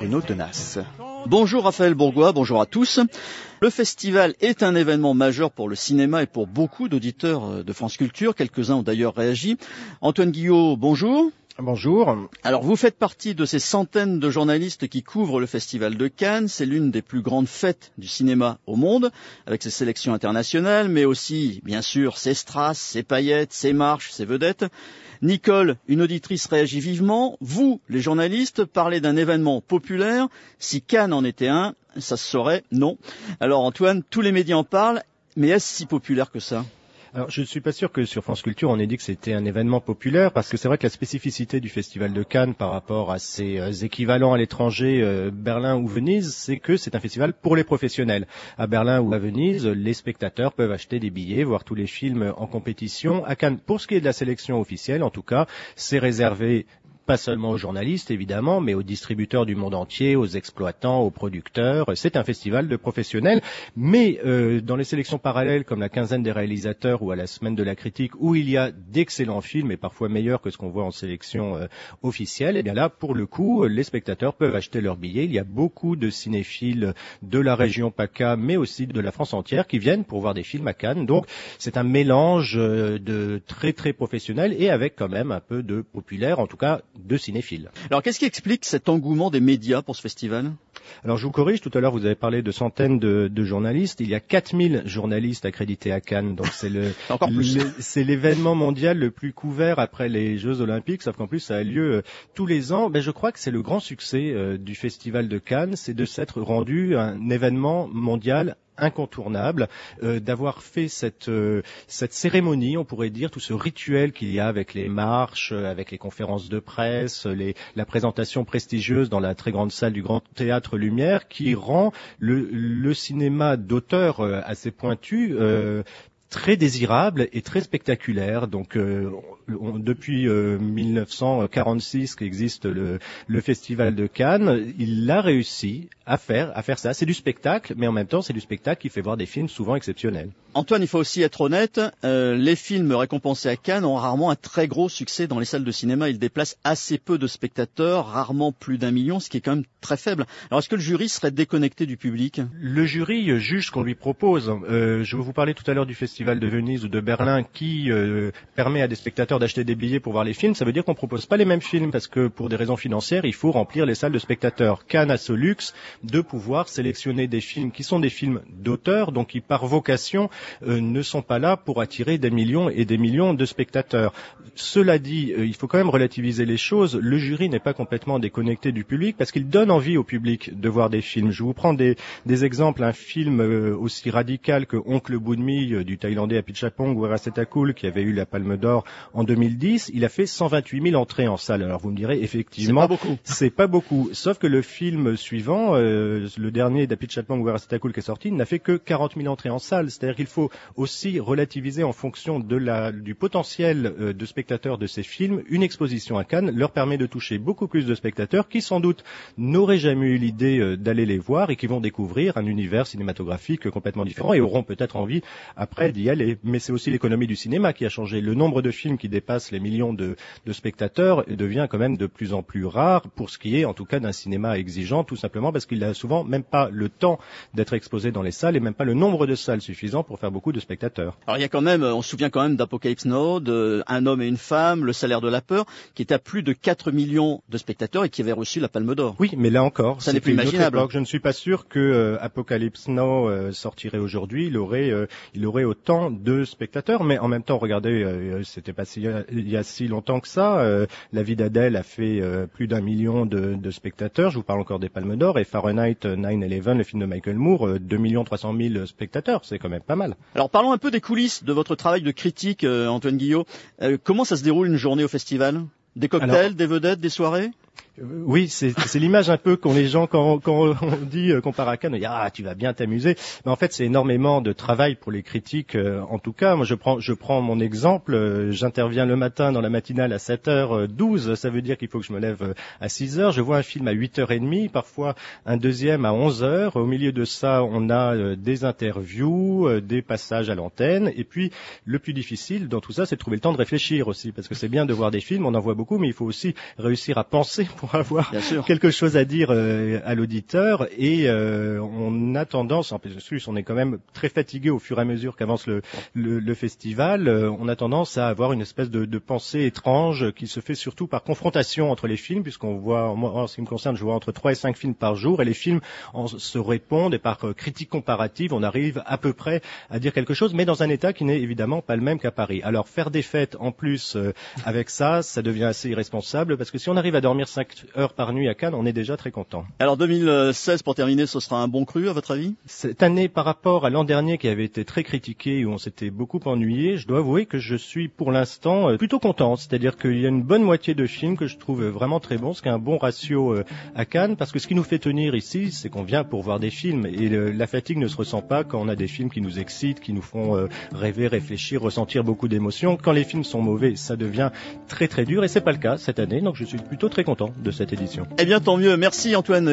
Bruno Tenas. Bonjour Raphaël Bourgois, bonjour à tous. Le festival est un événement majeur pour le cinéma et pour beaucoup d'auditeurs de France Culture. Quelques-uns ont d'ailleurs réagi. Antoine Guillot, bonjour. Bonjour. Alors vous faites partie de ces centaines de journalistes qui couvrent le Festival de Cannes. C'est l'une des plus grandes fêtes du cinéma au monde, avec ses sélections internationales, mais aussi, bien sûr, ses strass, ses paillettes, ses marches, ses vedettes. Nicole, une auditrice, réagit vivement. Vous, les journalistes, parlez d'un événement populaire. Si Cannes en était un, ça se saurait, non. Alors Antoine, tous les médias en parlent, mais est-ce si populaire que ça ? Alors, je ne suis pas sûr que sur France Culture, on ait dit que c'était un événement populaire, parce que c'est vrai que la spécificité du Festival de Cannes par rapport à ses équivalents à l'étranger, Berlin ou Venise, c'est que c'est un festival pour les professionnels. À Berlin ou à Venise, les spectateurs peuvent acheter des billets, voir tous les films en compétition. À Cannes, pour ce qui est de la sélection officielle, en tout cas, c'est réservé pas seulement aux journalistes, évidemment, mais aux distributeurs du monde entier, aux exploitants, aux producteurs. C'est un festival de professionnels. Mais dans les sélections parallèles, comme la quinzaine des réalisateurs ou à la semaine de la critique, où il y a d'excellents films, et parfois meilleurs que ce qu'on voit en sélection officielle, et bien là, pour le coup, les spectateurs peuvent acheter leurs billets. Il y a beaucoup de cinéphiles de la région PACA, mais aussi de la France entière, qui viennent pour voir des films à Cannes. Donc, c'est un mélange de très, très professionnel et avec quand même un peu de populaire, en tout cas, de cinéphiles. Alors, qu'est-ce qui explique cet engouement des médias pour ce festival ? Alors, je vous corrige, tout à l'heure, vous avez parlé de centaines de journalistes. Il y a 4000 journalistes accrédités à Cannes. Donc, c'est l'événement mondial le plus couvert après les Jeux Olympiques, sauf qu'en plus, ça a lieu tous les ans. Je crois que c'est le grand succès du Festival de Cannes, c'est de s'être rendu un événement mondial incontournable, d'avoir fait cette cérémonie, on pourrait dire, tout ce rituel qu'il y a avec les marches, avec les conférences de presse, la présentation prestigieuse dans la très grande salle du Grand Théâtre Lumière, qui rend le cinéma d'auteur assez pointu très désirable et très spectaculaire. Donc, depuis 1946 qu'existe le Festival de Cannes, il a réussi à faire ça. C'est du spectacle, mais en même temps, c'est du spectacle qui fait voir des films souvent exceptionnels. Antoine, il faut aussi être honnête, les films récompensés à Cannes ont rarement un très gros succès dans les salles de cinéma. Ils déplacent assez peu de spectateurs, rarement plus d'1 million, ce qui est quand même très faible. Alors, est-ce que le jury serait déconnecté du public ? Le jury juge ce qu'on lui propose. Je vous parlais tout à l'heure du Festival de Venise ou de Berlin qui permet à des spectateurs d'acheter des billets pour voir les films. Ça veut dire qu'on propose pas les mêmes films parce que pour des raisons financières, il faut remplir les salles de spectateurs. Cannes a ce luxe de pouvoir sélectionner des films qui sont des films d'auteur, donc qui par vocation ne sont pas là pour attirer des millions et des millions de spectateurs. Cela dit, il faut quand même relativiser les choses. Le jury n'est pas complètement déconnecté du public parce qu'il donne envie au public de voir des films. Je vous prends des exemples. Un film aussi radical que Oncle Boonmee du Thaïlandais Apichatpong Weerasethakul qui avait eu la Palme d'Or en 2010, il a fait 128 000 entrées en salle. Alors vous me direz, effectivement, c'est pas beaucoup. Sauf que le film suivant, le dernier d'Apichatpong Weerasethakul qui est sorti, n'a fait que 40 000 entrées en salle. C'est-à-dire qu'il faut aussi relativiser en fonction du potentiel de spectateurs de ces films. Une exposition à Cannes leur permet de toucher beaucoup plus de spectateurs qui sans doute n'auraient jamais eu l'idée d'aller les voir et qui vont découvrir un univers cinématographique complètement différent et auront peut-être envie après d'y aller. Mais c'est aussi l'économie du cinéma qui a changé. Le nombre de films qui dépassent les millions de spectateurs devient quand même de plus en plus rare pour ce qui est en tout cas d'un cinéma exigeant, tout simplement parce qu'il n'a souvent même pas le temps d'être exposé dans les salles et même pas le nombre de salles suffisant pour faire beaucoup de spectateurs. Alors il y a quand même, on se souvient quand même d'Apocalypse Now, de Un homme et une femme, Le salaire de la peur, qui était à plus de 4 millions de spectateurs et qui avait reçu la Palme d'Or. Oui, mais là encore, ça n'est plus imaginable. Je ne suis pas sûr que Apocalypse Now sortirait aujourd'hui. Il aurait autant de spectateurs, mais en même temps, regardez, c'était pas il y a si longtemps que ça. La vie d'Adèle a fait plus d'1 million de spectateurs. Je vous parle encore des Palmes d'Or et Fahrenheit 9/11, le film de Michael Moore, 2 300 000 spectateurs. C'est quand même pas mal. Alors parlons un peu des coulisses de votre travail de critique, Antoine Guillot. Comment ça se déroule une journée au festival ? Des cocktails, des vedettes, des soirées ? Oui, c'est l'image un peu qu'ont les gens quand on dit qu'on part à Cannes, on dit ah tu vas bien t'amuser. Mais en fait c'est énormément de travail pour les critiques. En tout cas, moi je prends mon exemple. J'interviens le matin dans la matinale à 7h12. Ça veut dire qu'il faut que je me lève à 6h. Je vois un film à 8h30, parfois un deuxième à 11h. Au milieu de ça, on a des interviews, des passages à l'antenne. Et puis le plus difficile dans tout ça, c'est de trouver le temps de réfléchir aussi, parce que c'est bien de voir des films, on en voit beaucoup, mais il faut aussi réussir à penser pour avoir quelque chose à dire à l'auditeur, et on a tendance, en plus on est quand même très fatigué au fur et à mesure qu'avance le festival, on a tendance à avoir une espèce de pensée étrange qui se fait surtout par confrontation entre les films, puisqu'on voit, moi, en ce qui me concerne, je vois entre 3 et 5 films par jour, et les films se répondent, et par critique comparative, on arrive à peu près à dire quelque chose, mais dans un état qui n'est évidemment pas le même qu'à Paris. Alors faire des fêtes en plus avec ça devient assez irresponsable, parce que si on arrive à dormir 5 heures par nuit à Cannes, on est déjà très content. Alors 2016, pour terminer, ce sera un bon cru à votre avis? Cette année, par rapport à l'an dernier qui avait été très critiqué, où on s'était beaucoup ennuyé, je dois avouer que je suis pour l'instant plutôt content. C'est-à-dire qu'il y a une bonne moitié de films que je trouve vraiment très bons, ce qui est un bon ratio à Cannes, parce que ce qui nous fait tenir ici, c'est qu'on vient pour voir des films, et la fatigue ne se ressent pas quand on a des films qui nous excitent, qui nous font rêver, réfléchir, ressentir beaucoup d'émotions. Quand les films sont mauvais, ça devient très très dur, et c'est pas le cas cette année, donc je suis plutôt très content de cette édition. Eh bien, tant mieux. Merci Antoine